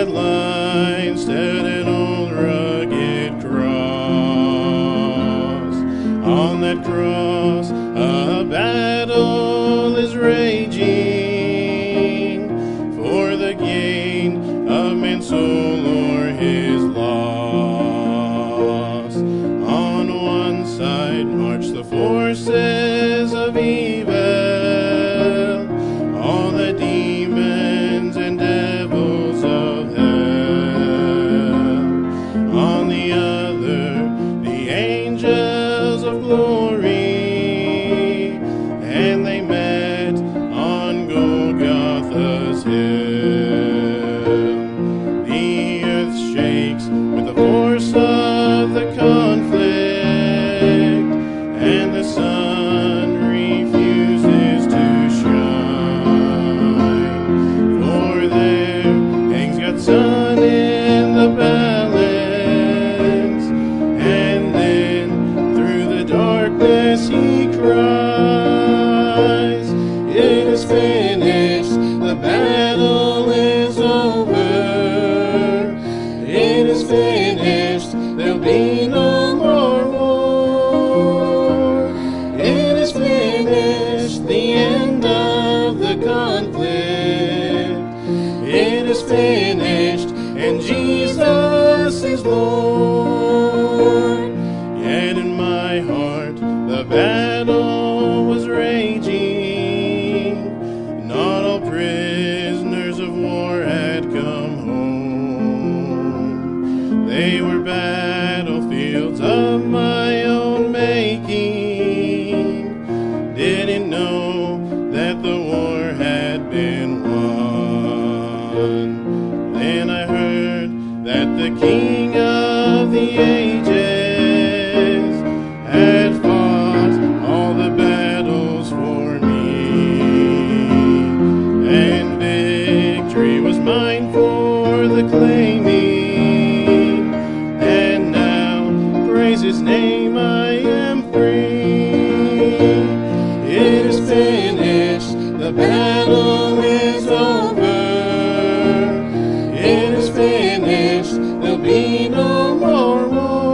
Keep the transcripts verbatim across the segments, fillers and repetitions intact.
that line stood an old rugged cross. On that cross a battle is raging for the gain of man's soul or his loss. On one side march the forces of evil, all the demons and devils of hell. On the other, the angels of glory, and they met on Golgotha's hill. The earth shakes with the force of the conflict, and the sun refuses to shine. For there hangs God's Son in the balance, and then through the darkness he cries, "It is finished, the battle is over. It is finished, there'll be no more war. It is finished, the end of the conflict. It is finished, and Jesus is Lord." Yet in my heart the battle was raging. Not all prisoners of war had come home. They were battlefields of my own making. Didn't know that the war had been won. Then I heard that the King of the ages had fought all the battles for me, and victory was mine for the claiming. And now, praise his name, I am free. It is finished, the battle is over. It is finished, there'll be no more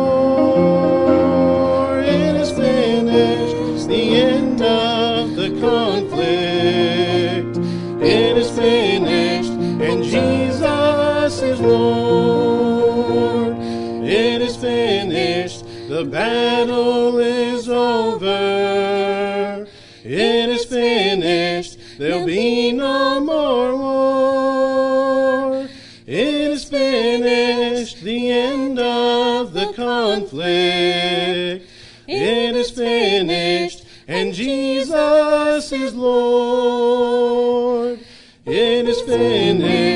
war. It is finished, the end of the conflict. It is finished, and Jesus is Lord. It is finished, the battle is over. It is finished, there'll be no more war. It is finished, the end of the conflict. It is finished, and Jesus is Lord. It is finished.